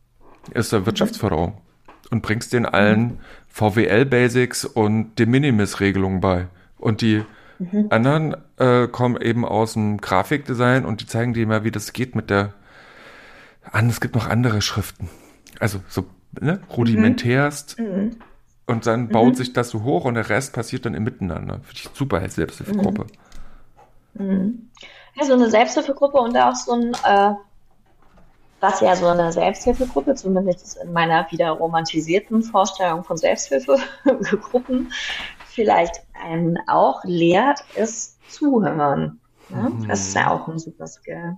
A: ist da Wirtschaftsförderung und bringst den allen V W L-Basics und De Minimis-Regelungen bei. Und die mhm. anderen äh, kommen eben aus dem Grafikdesign und die zeigen dir mal, wie das geht mit der... An, es gibt noch andere Schriften. Also so ne, rudimentärst
B: Mhm.
A: und dann baut mhm. sich das so hoch und der Rest passiert dann im Miteinander. Finde ich super als Selbsthilfegruppe.
B: Mhm. Ja, so eine Selbsthilfegruppe und auch so ein, äh, was ja so eine Selbsthilfegruppe, zumindest in meiner wieder romantisierten Vorstellung von Selbsthilfegruppen, vielleicht einen auch lehrt, ist Zuhören. Ne?
A: Mhm.
B: Das ist ja auch ein super Skill.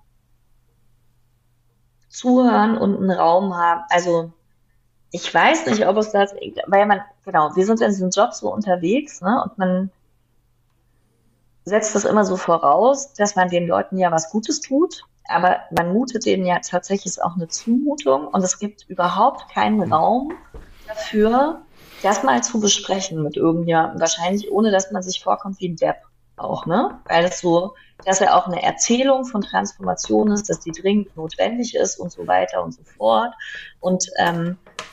B: Zuhören und einen Raum haben. Also ich weiß nicht, ob es das, weil man, genau, wir sind in diesem Job so unterwegs, ne, und man setzt das immer so voraus, dass man den Leuten ja was Gutes tut, aber man mutet denen ja tatsächlich auch eine Zumutung und es gibt überhaupt keinen Raum dafür, das mal zu besprechen mit irgendjemandem, wahrscheinlich ohne, dass man sich vorkommt wie ein Depp auch, ne, weil es so, dass ja auch eine Erzählung von Transformation ist, dass die dringend notwendig ist und so weiter und so fort und, ähm,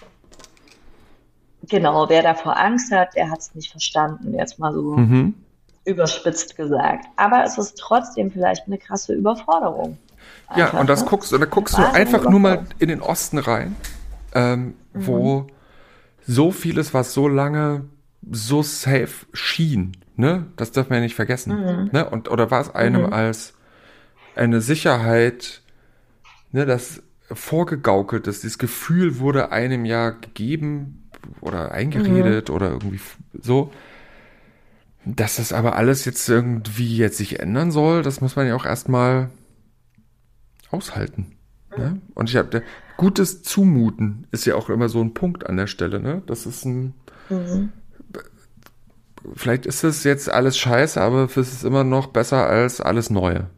B: genau, wer davor Angst hat, der hat es nicht verstanden, jetzt mal so
A: Mhm.
B: überspitzt gesagt. Aber es ist trotzdem vielleicht eine krasse Überforderung.
A: Ja,
B: Einfach,
A: und das
B: ne?
A: guckst und da guckst du
B: Wahnsinn
A: einfach nur mal
B: überfordert.
A: in den Osten rein, ähm, wo so vieles, was so lange so safe schien, ne, das darf man ja nicht vergessen,
B: Mhm.
A: ne, und oder war es einem
B: Mhm.
A: als eine Sicherheit, ne, das vorgegaukelt ist, dieses Gefühl wurde einem ja gegeben oder eingeredet oder irgendwie f- so, dass das aber alles jetzt irgendwie jetzt sich ändern soll, das muss man ja auch erstmal aushalten. Ne? Und ich habe gutes Zumuten ist ja auch immer so ein Punkt an der Stelle, ne? Das ist ein
B: Mhm.
A: vielleicht ist es jetzt alles scheiße, aber es ist immer noch besser als alles Neue.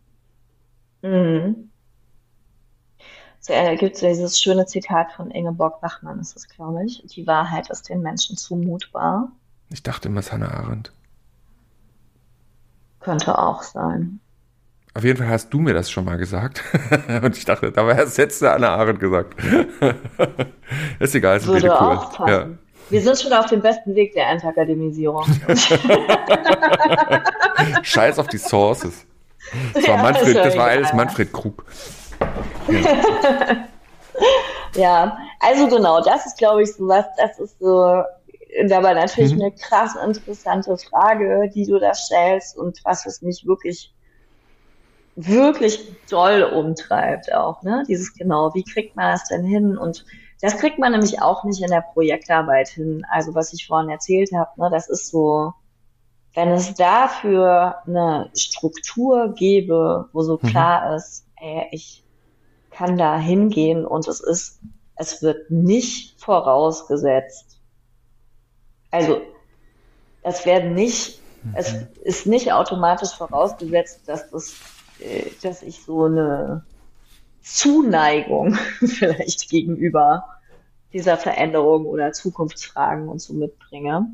B: Mhm. So, äh, da gibt es ja dieses schöne Zitat von Ingeborg Bachmann, ist das, glaube ich. Die Wahrheit ist den Menschen zumutbar.
A: Ich dachte immer, es ist Hannah Arendt.
B: Könnte auch sein.
A: Auf jeden Fall hast du mir das schon mal gesagt. Und ich dachte, da war erst jetzt der Hannah Arendt gesagt. Ist egal, ist
B: Würde
A: Ridicule.
B: auch passen. Wir sind schon auf dem besten Weg der Entakademisierung.
A: Ja. Scheiß auf die Sources. Das war
B: Ja,
A: Manfred,
B: ist ja
A: das war alles
B: egal.
A: Manfred Krug.
B: Ja, also genau, das ist, glaube ich, so was, das ist so, dabei natürlich
A: Mhm.
B: eine krass interessante Frage, die du da stellst und was es mich wirklich, wirklich doll umtreibt auch, ne? Dieses genau, wie kriegt man das denn hin? Und das kriegt man nämlich auch nicht in der Projektarbeit hin. Also was ich vorhin erzählt habe, ne, das ist so, wenn es dafür eine Struktur gäbe, wo so
A: Mhm.
B: klar ist, ey, ich kann da hingehen und es ist, es wird nicht vorausgesetzt. Also, es werden nicht, es ist nicht automatisch vorausgesetzt, dass das, äh, dass ich so eine Zuneigung vielleicht gegenüber dieser Veränderung oder Zukunftsfragen und so mitbringe.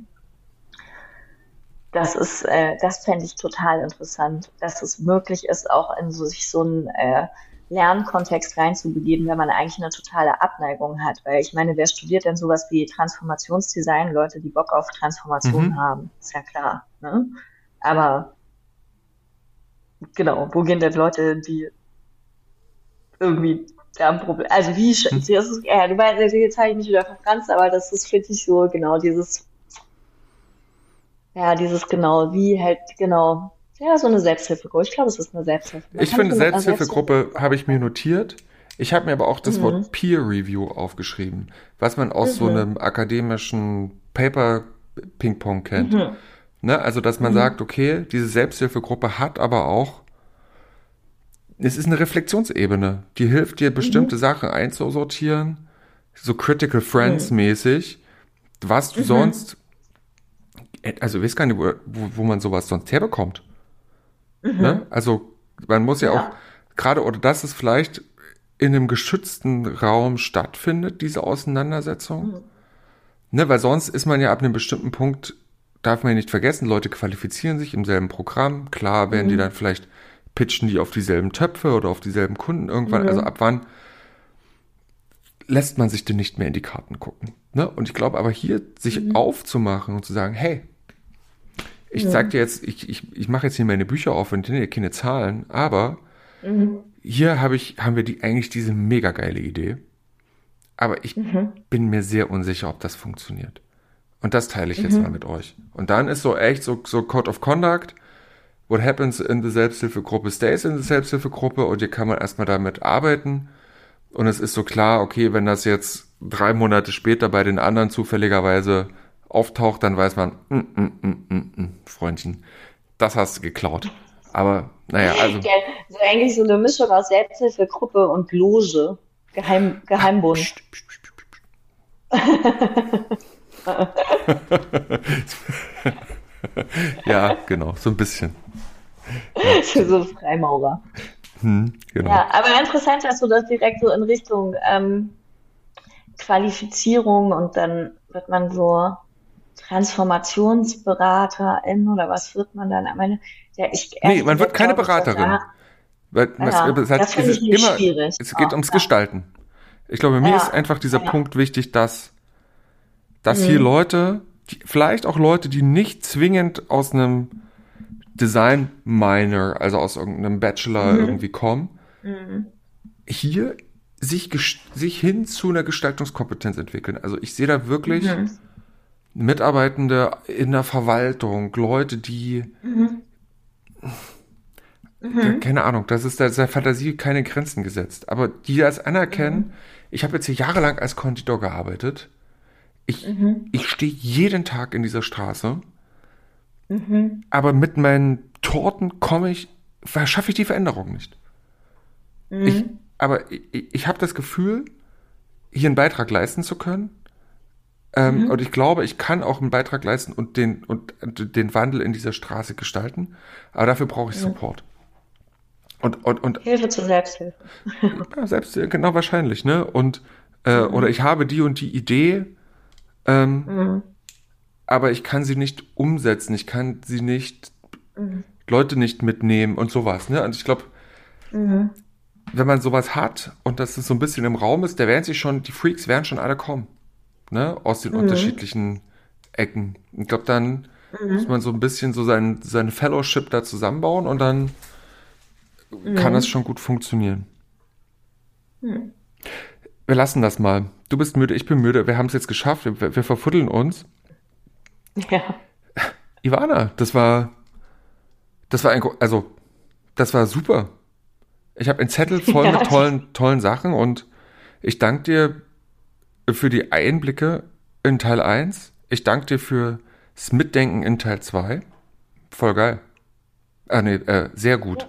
B: Das ist, äh, das fände ich total interessant, dass es möglich ist, auch in so, sich so einen äh, Lernkontext reinzubegeben, wenn man eigentlich eine totale Abneigung hat. Weil ich meine, wer studiert denn sowas wie Transformationsdesign? Leute, die Bock auf Transformation
A: Mhm.
B: haben. Ist ja klar. Ne? Aber genau, wo gehen denn Leute, die irgendwie da ein Problem, also wie, sch-
A: Mhm.
B: das ist, ja, du weißt, jetzt habe ich mich wieder verfranst, aber das ist, finde ich, so genau dieses, ja, dieses genau, wie halt, genau, ja, so eine Selbsthilfegruppe. Ich glaube, es ist eine Selbsthilfe. Man
A: Ich
B: kann
A: finde,
B: so mit einer
A: Selbsthilfegruppe habe ich mir
B: anfangen.
A: notiert. Ich habe mir aber auch das
B: Mhm.
A: Wort Peer Review aufgeschrieben, was man aus so
B: Mhm.
A: einem akademischen Paper-Ping-Pong kennt.
B: Mhm.
A: Ne? Also, dass man
B: Mhm.
A: sagt, okay, diese Selbsthilfegruppe hat aber auch, es ist eine Reflexionsebene, die hilft dir, bestimmte
B: Mhm.
A: Sachen einzusortieren, so Critical Friends
B: Mhm.
A: mäßig, was du
B: Mhm.
A: sonst, also ich weiß gar nicht, wo, wo, wo man sowas sonst herbekommt. Ne?
B: Mhm.
A: Also man muss ja auch,
B: Ja.
A: gerade, oder dass es vielleicht in einem geschützten Raum stattfindet, diese Auseinandersetzung.
B: Mhm.
A: Ne? Weil sonst ist man ja ab einem bestimmten Punkt, darf man ja nicht vergessen, Leute qualifizieren sich im selben Programm. Klar werden die dann
B: Mhm.
A: vielleicht, pitchen die auf dieselben Töpfe oder auf dieselben Kunden irgendwann. Also
B: Mhm.
A: ab wann lässt man sich denn nicht mehr in die Karten gucken. Ne? Und ich glaube aber hier, sich mhm. aufzumachen und zu sagen, hey, ich ja. zeig dir jetzt, ich, ich, ich mache jetzt hier meine Bücher auf und hier keine Zahlen, aber mhm. hier habe ich, haben wir die, eigentlich diese mega geile Idee. Aber ich mhm. bin mir sehr unsicher, ob das funktioniert. Und das teile ich mhm. jetzt mal mit euch. Und dann ist so echt so, so Code of Conduct, what happens in the Selbsthilfegruppe stays in the Selbsthilfegruppe, und hier kann man erstmal damit arbeiten. Und es ist so klar, okay, wenn das jetzt drei Monate später bei den anderen zufälligerweise auftaucht, dann weiß man, mm, mm, mm, mm, mm, Freundchen, das hast du geklaut. Aber, naja, also...
B: Ja, so eigentlich so eine Mischung aus Selbsthilfegruppe und Loge. Geheim, Geheimbund. Psst, psst, psst,
A: psst, psst. Ja, genau, so ein bisschen. Ja.
B: So Freimaurer.
A: Hm, genau.
B: Ja, aber interessant, dass du das direkt so in Richtung ähm, Qualifizierung, und dann wird man so Transformationsberaterin oder was wird man dann am Ende? Ja, ich,
A: nee, man wird keine Beraterin.
B: Da,
A: Weil,
B: ja,
A: das, das
B: es ist immer,
A: schwierig. Es geht oh, ums ja. Gestalten. Ich glaube, mir ja, ist einfach dieser ja. Punkt wichtig, dass, dass mhm. hier Leute, die, vielleicht auch Leute, die nicht zwingend aus einem Design Minor, also aus irgendeinem Bachelor mhm. irgendwie kommen, mhm. hier sich, sich hin zu einer Gestaltungskompetenz entwickeln. Also ich sehe da wirklich mhm. Mitarbeitende in der Verwaltung, Leute, die mhm. Mhm. keine Ahnung, das ist der, der Fantasie keine Grenzen gesetzt. Aber die das anerkennen, mhm. ich habe jetzt hier jahrelang als Konditor gearbeitet. Ich, mhm. ich stehe jeden Tag in dieser Straße. Mhm. Aber mit meinen Torten komme ich, schaffe ich die Veränderung nicht. Mhm. Ich, aber ich, ich habe das Gefühl, hier einen Beitrag leisten zu können. Ähm, mhm. Und ich glaube, ich kann auch einen Beitrag leisten und den, und den Wandel in dieser Straße gestalten. Aber dafür brauche ich mhm. Support. Und, und, und,
B: Hilfe zur Selbsthilfe.
A: Ja, selbst, genau, wahrscheinlich, ne? Und, äh, mhm. oder ich habe die und die Idee, ähm, mhm. aber ich kann sie nicht umsetzen, ich kann sie nicht, mhm. Leute nicht mitnehmen und sowas, ne? Und ich glaube, mhm. wenn man sowas hat und das ist so ein bisschen im Raum ist, da werden sich schon, die Freaks werden schon alle kommen, ne? Aus den mhm. unterschiedlichen Ecken. Ich glaube, dann mhm. muss man so ein bisschen so sein, seine Fellowship da zusammenbauen und dann kann mhm. das schon gut funktionieren. Mhm. Wir lassen das mal. Du bist müde, ich bin müde. Wir haben es jetzt geschafft. Wir, wir verfuddeln uns.
B: Ja.
A: Ivana, das war, das war ein, also, das war super. Ich habe einen Zettel voll ja. mit tollen, tollen Sachen und ich danke dir für die Einblicke in Teil eins. Ich danke dir fürs Mitdenken in Teil zwei. Voll geil. Ah, nee, äh, sehr gut. Ja.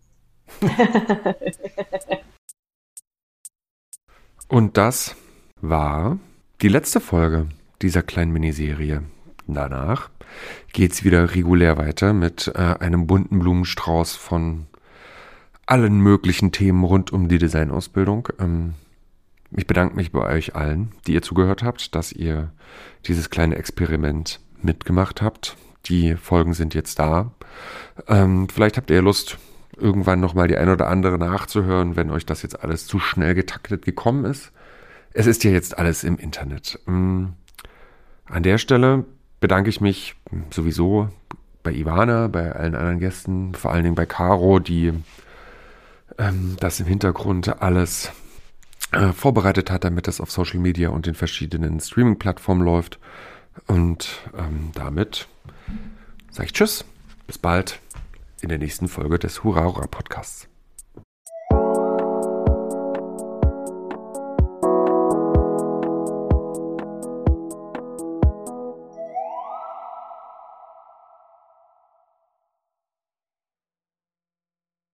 A: Und das war die letzte Folge dieser kleinen Miniserie. Danach geht's wieder regulär weiter mit äh, einem bunten Blumenstrauß von allen möglichen Themen rund um die Designausbildung. Ähm, ich bedanke mich bei euch allen, die ihr zugehört habt, dass ihr dieses kleine Experiment mitgemacht habt. Die Folgen sind jetzt da. Ähm, vielleicht habt ihr Lust, irgendwann nochmal die ein oder andere nachzuhören, wenn euch das jetzt alles zu schnell getaktet gekommen ist. Es ist ja jetzt alles im Internet. An der Stelle bedanke ich mich sowieso bei Ivana, bei allen anderen Gästen, vor allen Dingen bei Caro, die ähm, das im Hintergrund alles äh, vorbereitet hat, damit das auf Social Media und den verschiedenen Streaming-Plattformen läuft. Und ähm, damit sage ich Tschüss, bis bald in der nächsten Folge des Hurra Hurra Podcasts.